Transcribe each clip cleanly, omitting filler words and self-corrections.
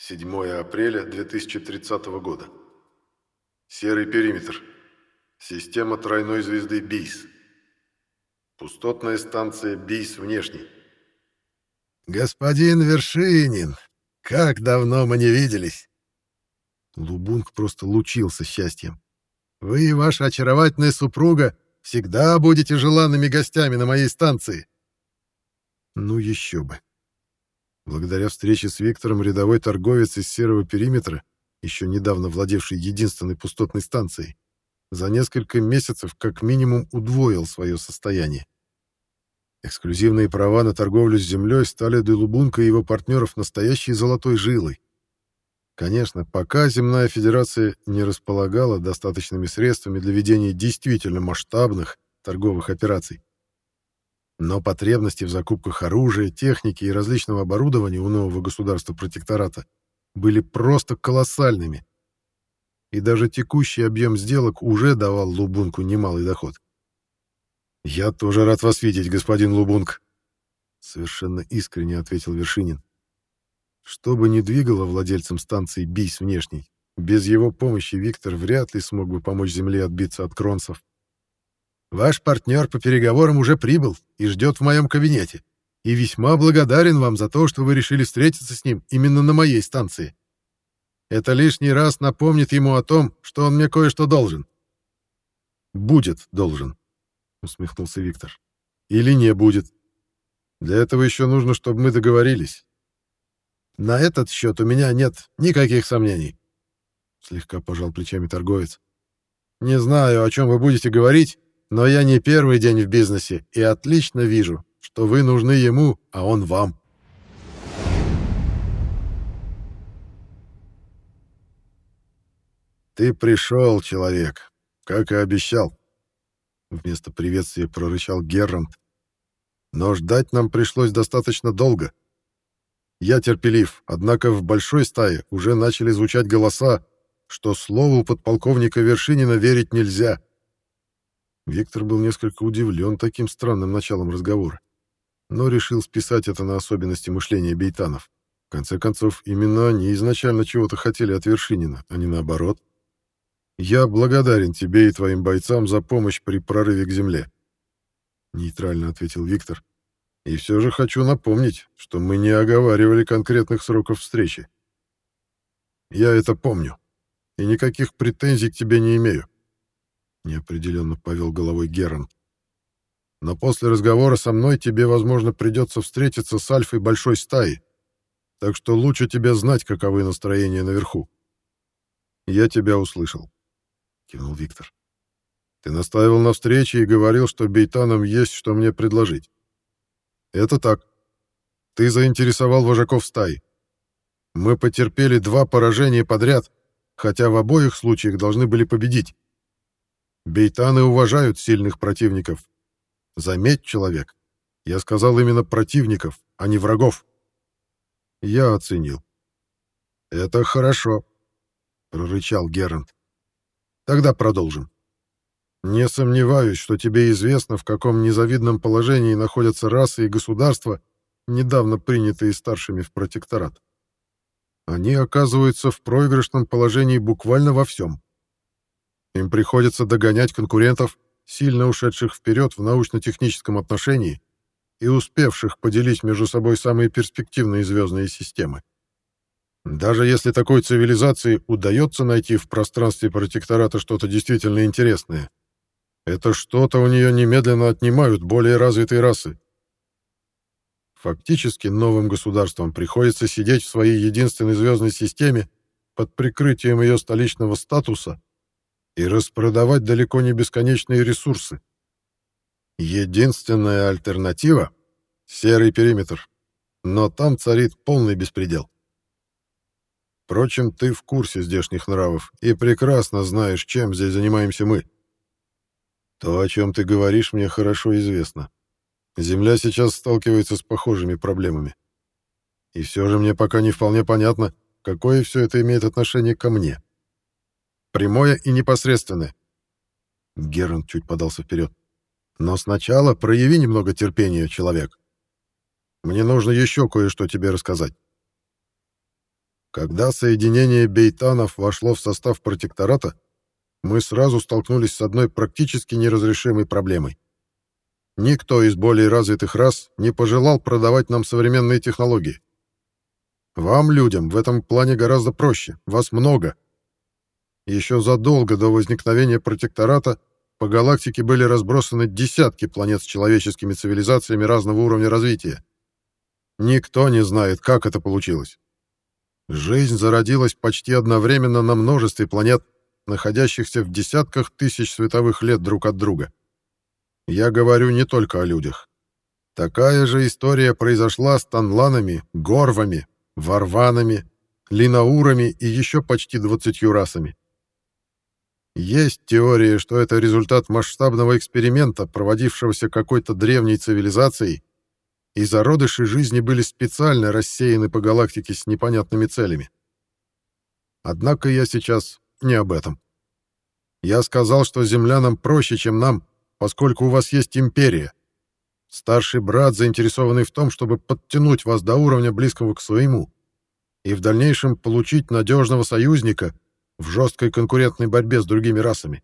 7 апреля 2030 года. Серый периметр. Система тройной звезды БИС. Пустотная станция БИС внешний. «Господин Вершинин, как давно мы не виделись!» Лубунг просто лучился счастьем. «Вы и ваша очаровательная супруга всегда будете желанными гостями на моей станции». Ну еще бы. Благодаря встрече с Виктором рядовой торговец из Серого периметра, еще недавно владевший единственной пустотной станцией, за несколько месяцев как минимум удвоил свое состояние. Эксклюзивные права на торговлю с землей стали для Лубунга и его партнеров настоящей золотой жилой. Конечно, пока Земная Федерация не располагала достаточными средствами для ведения действительно масштабных торговых операций, но потребности в закупках оружия, техники и различного оборудования у нового государства-протектората были просто колоссальными. И даже текущий объем сделок уже давал Лубунгу немалый доход. «Я тоже рад вас видеть, господин Лубунг», — совершенно искренне ответил Вершинин. Что бы ни двигало владельцем станции БИС внешней, без его помощи Виктор вряд ли смог бы помочь Земле отбиться от кронцев. «Ваш партнер по переговорам уже прибыл и ждет в моем кабинете, и весьма благодарен вам за то, что вы решили встретиться с ним именно на моей станции. Это лишний раз напомнит ему о том, что он мне кое-что должен». «Будет должен», — усмехнулся Виктор. «Или не будет. Для этого еще нужно, чтобы мы договорились». «На этот счет у меня нет никаких сомнений», — слегка пожал плечами торговец. «Не знаю, о чем вы будете говорить, но я не первый день в бизнесе и отлично вижу, что вы нужны ему, а он вам». «Ты пришел, человек, как и обещал», — вместо приветствия прорычал Геррант. «Но ждать нам пришлось достаточно долго. Я терпелив, однако в большой стае уже начали звучать голоса, что слову подполковника Вершинина верить нельзя». Виктор был несколько удивлен таким странным началом разговора, но решил списать это на особенности мышления бейтанов. В конце концов, именно они изначально чего-то хотели от Вершинина, а не наоборот. «Я благодарен тебе и твоим бойцам за помощь при прорыве к земле», — нейтрально ответил Виктор. «И все же хочу напомнить, что мы не оговаривали конкретных сроков встречи. Я это помню, и никаких претензий к тебе не имею», — неопределенно повел головой Геррант. «Но после разговора со мной тебе, возможно, придется встретиться с Альфой большой стаи, так что лучше тебе знать, каковы настроения наверху». «Я тебя услышал», — кивнул Виктор. «Ты настаивал на встрече и говорил, что бейтанам есть что мне предложить. Это так. Ты заинтересовал вожаков стаи. Мы потерпели 2 поражения подряд, хотя в обоих случаях должны были победить. Бейтаны уважают сильных противников. Заметь, человек, я сказал именно противников, а не врагов». Я оценил. «Это хорошо», — прорычал Геррант. «Тогда продолжим. Не сомневаюсь, что тебе известно, в каком незавидном положении находятся расы и государства, недавно принятые старшими в протекторат. Они оказываются в проигрышном положении буквально во всем. Им приходится догонять конкурентов, сильно ушедших вперед в научно-техническом отношении и успевших поделить между собой самые перспективные звездные системы. Даже если такой цивилизации удается найти в пространстве протектората что-то действительно интересное, это что-то у нее немедленно отнимают более развитые расы. Фактически новым государствам приходится сидеть в своей единственной звездной системе под прикрытием ее столичного статуса и распродавать далеко не бесконечные ресурсы. Единственная альтернатива — серый периметр, но там царит полный беспредел. Впрочем, ты в курсе здешних нравов и прекрасно знаешь, чем здесь занимаемся мы. То, о чем ты говоришь, мне хорошо известно. Земля сейчас сталкивается с похожими проблемами. И все же мне пока не вполне понятно, какое все это имеет отношение ко мне. Прямое и непосредственное. Геррант чуть подался вперед. Но сначала прояви немного терпения, человек. Мне нужно еще кое-что тебе рассказать. Когда соединение бейтанов вошло в состав протектората, мы сразу столкнулись с одной практически неразрешимой проблемой. Никто из более развитых рас не пожелал продавать нам современные технологии. Вам, людям, в этом плане гораздо проще, вас много. Еще задолго до возникновения протектората по галактике были разбросаны десятки планет с человеческими цивилизациями разного уровня развития. Никто не знает, как это получилось. Жизнь зародилась почти одновременно на множестве планет, находящихся в десятках тысяч световых лет друг от друга. Я говорю не только о людях. Такая же история произошла с танланами, горвами, варванами, линаурами и еще почти 20 расами. Есть теория, что это результат масштабного эксперимента, проводившегося какой-то древней цивилизацией, и зародыши жизни были специально рассеяны по галактике с непонятными целями. Однако я сейчас не об этом. Я сказал, что землянам проще, чем нам, поскольку у вас есть империя. Старший брат, заинтересованный в том, чтобы подтянуть вас до уровня, близкого к своему, и в дальнейшем получить надежного союзника в жесткой конкурентной борьбе с другими расами.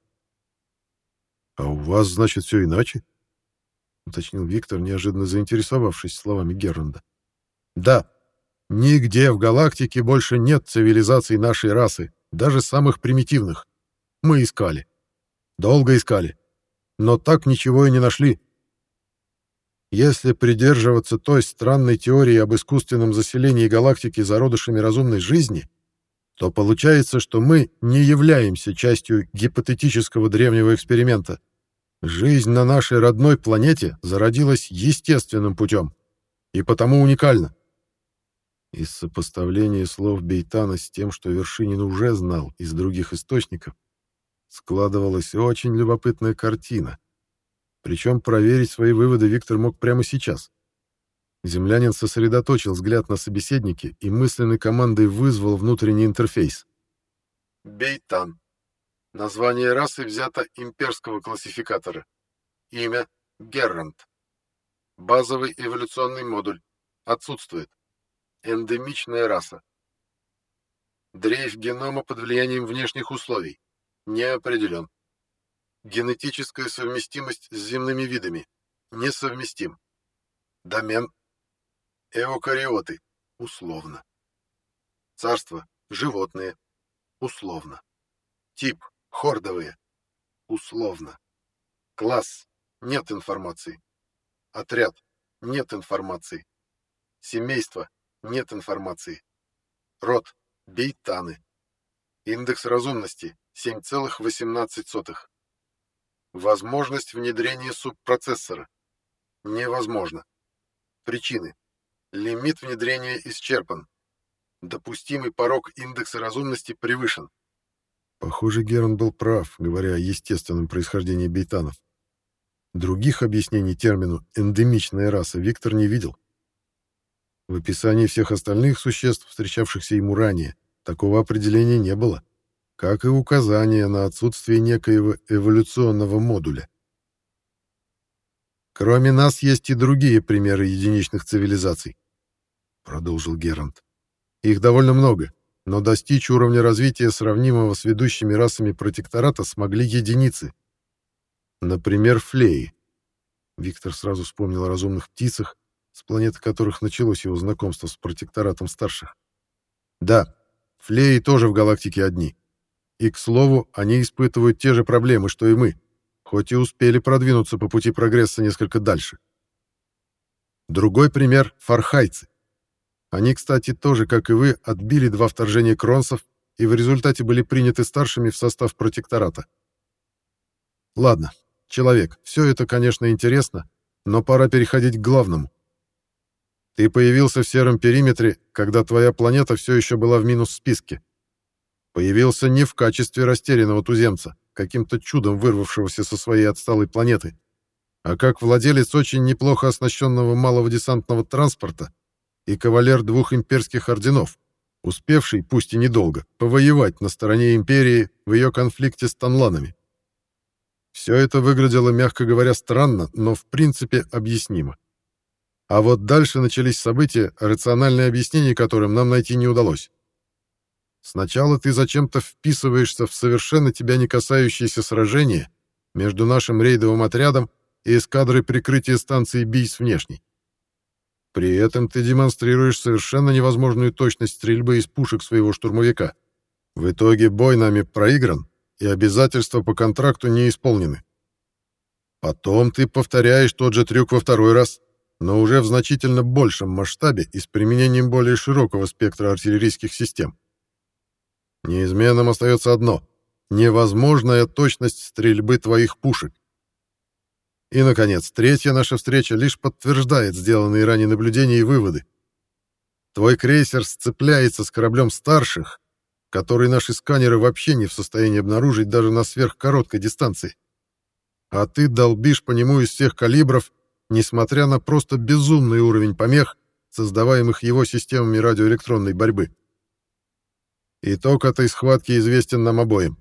«А у вас, значит, все иначе?» — уточнил Виктор, неожиданно заинтересовавшись словами Герранда. «Да. Нигде в галактике больше нет цивилизаций нашей расы, даже самых примитивных. Мы искали. Долго искали. Но так ничего и не нашли. Если придерживаться той странной теории об искусственном заселении галактики зародышами разумной жизни, то получается, что мы не являемся частью гипотетического древнего эксперимента. Жизнь на нашей родной планете зародилась естественным путем и потому уникальна». Из сопоставления слов Бейтана с тем, что Вершинин уже знал из других источников, складывалась очень любопытная картина. Причем проверить свои выводы Виктор мог прямо сейчас. Землянин сосредоточил взгляд на собеседнике и мысленной командой вызвал внутренний интерфейс. Бейтан. Название расы взято имперского классификатора. Имя — Геррант. Базовый эволюционный модуль. Отсутствует. Эндемичная раса. Дрейф генома под влиянием внешних условий. Не определен. Генетическая совместимость с земными видами. Несовместим. Домен. Эукариоты. Условно. Царство. Животные. Условно. Тип. Хордовые. Условно. Класс. Нет информации. Отряд. Нет информации. Семейство. Нет информации. Род. Бейтаны. Индекс разумности. 7,18. Возможность внедрения субпроцессора. Невозможно. Причины. Лимит внедрения исчерпан. Допустимый порог индекса разумности превышен. Похоже, Герон был прав, говоря о естественном происхождении бейтанов. Других объяснений термину «эндемичная раса» Виктор не видел. В описании всех остальных существ, встречавшихся ему ранее, такого определения не было, как и указания на отсутствие некоего эволюционного модуля. «Кроме нас есть и другие примеры единичных цивилизаций», — продолжил Геррант. «Их довольно много, но достичь уровня развития, сравнимого с ведущими расами протектората, смогли единицы. Например, флеи». Виктор сразу вспомнил о разумных птицах, с планеты которых началось его знакомство с протекторатом старших. Да, флеи тоже в галактике одни. И, к слову, они испытывают те же проблемы, что и мы, хоть и успели продвинуться по пути прогресса несколько дальше. Другой пример — фархайцы. Они, кстати, тоже, как и вы, отбили 2 вторжения кронсов и в результате были приняты старшими в состав протектората. Ладно, человек, все это, конечно, интересно, но пора переходить к главному. Ты появился в сером периметре, когда твоя планета все еще была в минус-списке. Появился не в качестве растерянного туземца, каким-то чудом вырвавшегося со своей отсталой планеты, а как владелец очень неплохо оснащенного малого десантного транспорта и кавалер 2 имперских орденов, успевший, пусть и недолго, повоевать на стороне империи в ее конфликте с танланами. Все это выглядело, мягко говоря, странно, но в принципе объяснимо. А вот дальше начались события, рациональное объяснение которым нам найти не удалось. Сначала ты зачем-то вписываешься в совершенно тебя не касающееся сражение между нашим рейдовым отрядом и эскадрой прикрытия станции Бийс внешней. При этом ты демонстрируешь совершенно невозможную точность стрельбы из пушек своего штурмовика. В итоге бой нами проигран, и обязательства по контракту не исполнены. Потом ты повторяешь тот же трюк во второй раз, но уже в значительно большем масштабе и с применением более широкого спектра артиллерийских систем. Неизменным остается одно — невозможная точность стрельбы твоих пушек. И, наконец, третья наша встреча лишь подтверждает сделанные ранее наблюдения и выводы. Твой крейсер сцепляется с кораблем старших, который наши сканеры вообще не в состоянии обнаружить даже на сверхкороткой дистанции. А ты долбишь по нему из всех калибров, несмотря на просто безумный уровень помех, создаваемых его системами радиоэлектронной борьбы. Итог этой схватки известен нам обоим.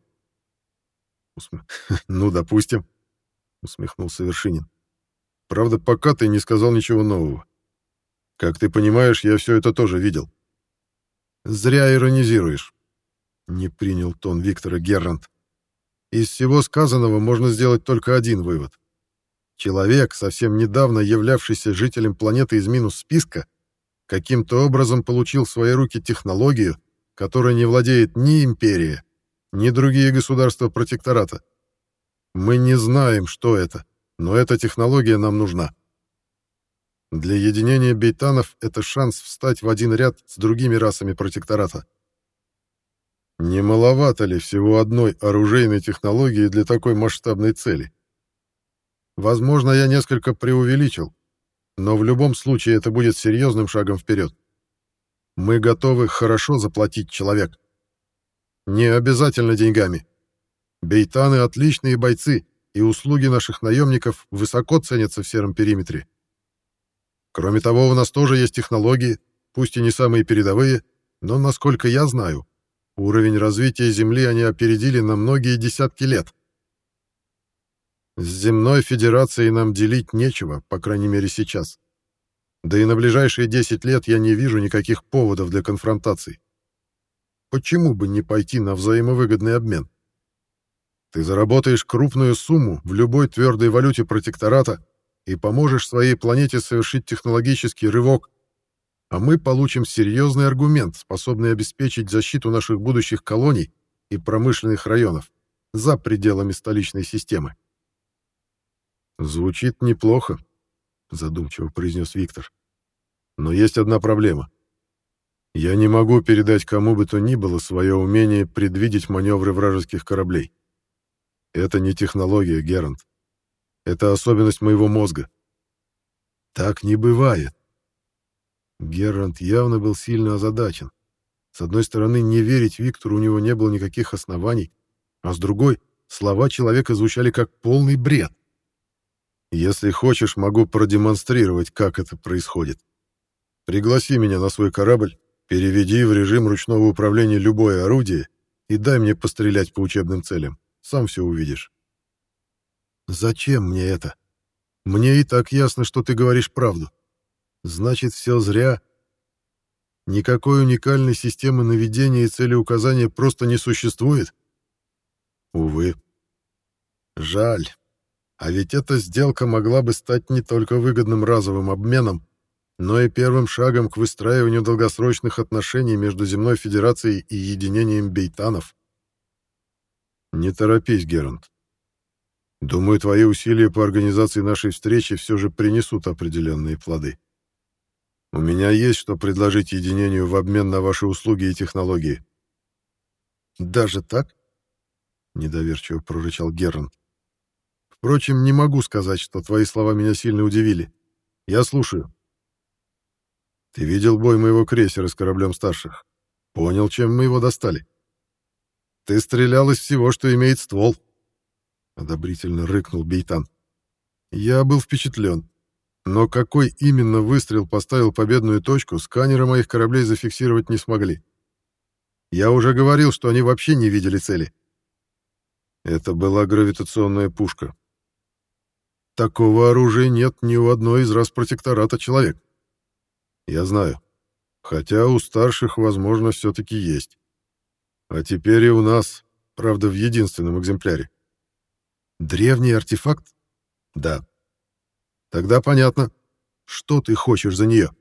«Ну, допустим», — усмехнулся Вершинин. «Правда, пока ты не сказал ничего нового. Как ты понимаешь, я все это тоже видел». «Зря иронизируешь», — не принял тон Виктора Геррант. «Из всего сказанного можно сделать только один вывод. Человек, совсем недавно являвшийся жителем планеты из минус-списка, каким-то образом получил в свои руки технологию, которой не владеет ни империя, ни другие государства протектората. Мы не знаем, что это, но эта технология нам нужна. Для единения бейтанов это шанс встать в один ряд с другими расами протектората. Не маловато ли всего одной оружейной технологии для такой масштабной цели? Возможно, я несколько преувеличил, но в любом случае это будет серьезным шагом вперед. Мы готовы хорошо заплатить человек. Не обязательно деньгами. Бейтаны — отличные бойцы, и услуги наших наемников высоко ценятся в сером периметре. Кроме того, у нас тоже есть технологии, пусть и не самые передовые, но, насколько я знаю, уровень развития Земли они опередили на многие десятки лет. С Земной Федерацией нам делить нечего, по крайней мере сейчас. Да и на ближайшие 10 лет я не вижу никаких поводов для конфронтаций. Почему бы не пойти на взаимовыгодный обмен? Ты заработаешь крупную сумму в любой твердой валюте протектората и поможешь своей планете совершить технологический рывок, а мы получим серьезный аргумент, способный обеспечить защиту наших будущих колоний и промышленных районов за пределами столичной системы. «Звучит неплохо», — задумчиво произнес Виктор. «Но есть одна проблема. Я не могу передать кому бы то ни было свое умение предвидеть маневры вражеских кораблей. Это не технология, Герант. Это особенность моего мозга». «Так не бывает». Герант явно был сильно озадачен. С одной стороны, не верить Виктору у него не было никаких оснований, а с другой, слова человека звучали как полный бред. «Если хочешь, могу продемонстрировать, как это происходит. Пригласи меня на свой корабль, переведи в режим ручного управления любое орудие и дай мне пострелять по учебным целям. Сам все увидишь». «Зачем мне это? Мне и так ясно, что ты говоришь правду. Значит, все зря. Никакой уникальной системы наведения и целеуказания просто не существует?» «Увы. Жаль. А ведь эта сделка могла бы стать не только выгодным разовым обменом, но и первым шагом к выстраиванию долгосрочных отношений между Земной Федерацией и единением бейтанов. Не торопись, Герант. Думаю, твои усилия по организации нашей встречи все же принесут определенные плоды. У меня есть что предложить единению в обмен на ваши услуги и технологии». «Даже так?» — недоверчиво прорычал Герант. «Впрочем, не могу сказать, что твои слова меня сильно удивили. Я слушаю». «Ты видел бой моего крейсера с кораблем старших? Понял, чем мы его достали?» «Ты стрелял из всего, что имеет ствол», — одобрительно рыкнул Бейтан. «Я был впечатлен. Но какой именно выстрел поставил победную точку, сканеры моих кораблей зафиксировать не смогли. Я уже говорил, что они вообще не видели цели». «Это была гравитационная пушка». «Такого оружия нет ни у одной из рас протектората, человек». «Я знаю. Хотя у старших, возможно, все-таки есть. А теперь и у нас, правда, в единственном экземпляре. Древний артефакт? Да. Тогда понятно. Что ты хочешь за нее?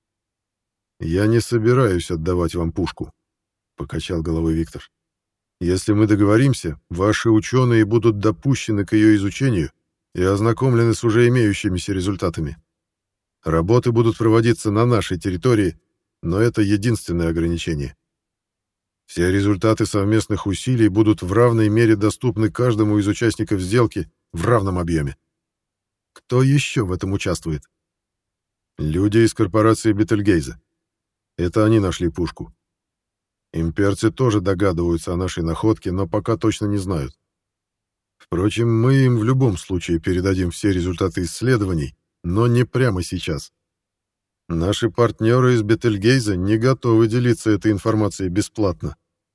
Я не собираюсь отдавать вам пушку, покачал головой Виктор. Если мы договоримся, ваши ученые будут допущены к ее изучению и ознакомлены с уже имеющимися результатами. Работы будут проводиться на нашей территории, но это единственное ограничение. Все результаты совместных усилий будут в равной мере доступны каждому из участников сделки в равном объеме. Кто еще в этом участвует? Люди из корпорации Бетельгейзе. Это они нашли пушку. Имперцы тоже догадываются о нашей находке, но пока точно не знают. Впрочем, мы им в любом случае передадим все результаты исследований, но не прямо сейчас. Наши партнеры из Бетельгейза не готовы делиться этой информацией бесплатно.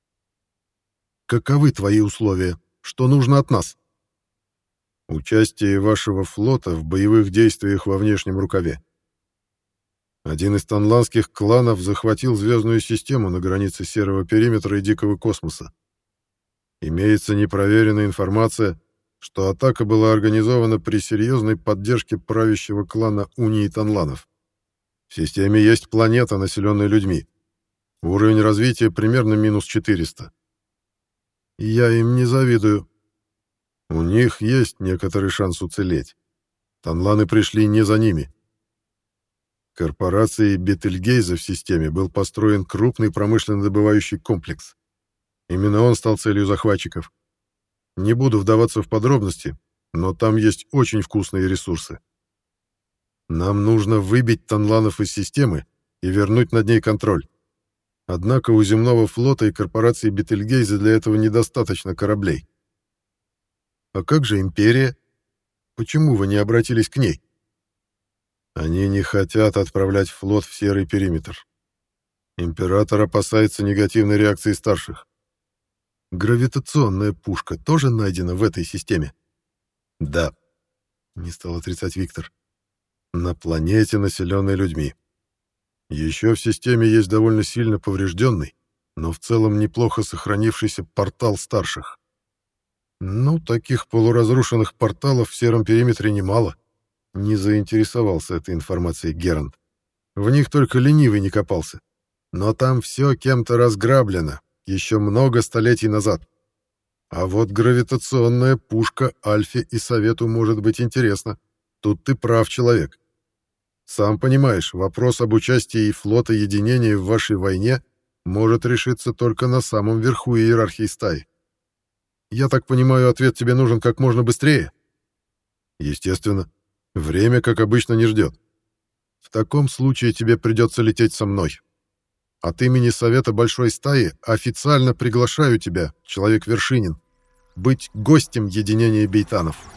Каковы твои условия? Что нужно от нас? Участие вашего флота в боевых действиях во внешнем рукаве. Один из танланских кланов захватил звездную систему на границе Серого периметра и Дикого космоса. Имеется непроверенная информация, что атака была организована при серьезной поддержке правящего клана Унии Танланов. В системе есть планета, населенная людьми. Уровень развития примерно минус 400. Я им не завидую. У них есть некоторый шанс уцелеть. Танланы пришли не за ними. Корпорацией Бетельгейза в системе был построен крупный промышленно-добывающий комплекс. Именно он стал целью захватчиков. Не буду вдаваться в подробности, но там есть очень вкусные ресурсы. Нам нужно выбить танланов из системы и вернуть над ней контроль. Однако у земного флота и корпорации Бетельгейза для этого недостаточно кораблей. А как же империя? Почему вы не обратились к ней? Они не хотят отправлять флот в Серый периметр. Император опасается негативной реакции старших. Гравитационная пушка тоже найдена в этой системе? Да, не стал отрицать Виктор. На планете, населенной людьми. Еще в системе есть довольно сильно поврежденный, но в целом неплохо сохранившийся портал старших. Ну, таких полуразрушенных порталов в Сером периметре немало. Не заинтересовался этой информацией Герант. В них только ленивый не копался. Но там все кем-то разграблено, еще много столетий назад. А вот гравитационная пушка Альфе и Совету может быть интересна. Тут ты прав, человек. Сам понимаешь, вопрос об участии флота единения в вашей войне может решиться только на самом верху иерархии стаи. Я так понимаю, ответ тебе нужен как можно быстрее? Естественно. Время, как обычно, не ждет. В таком случае тебе придется лететь со мной. От имени Совета Большой Стаи официально приглашаю тебя, человек Вершинин, быть гостем единения бейтанов.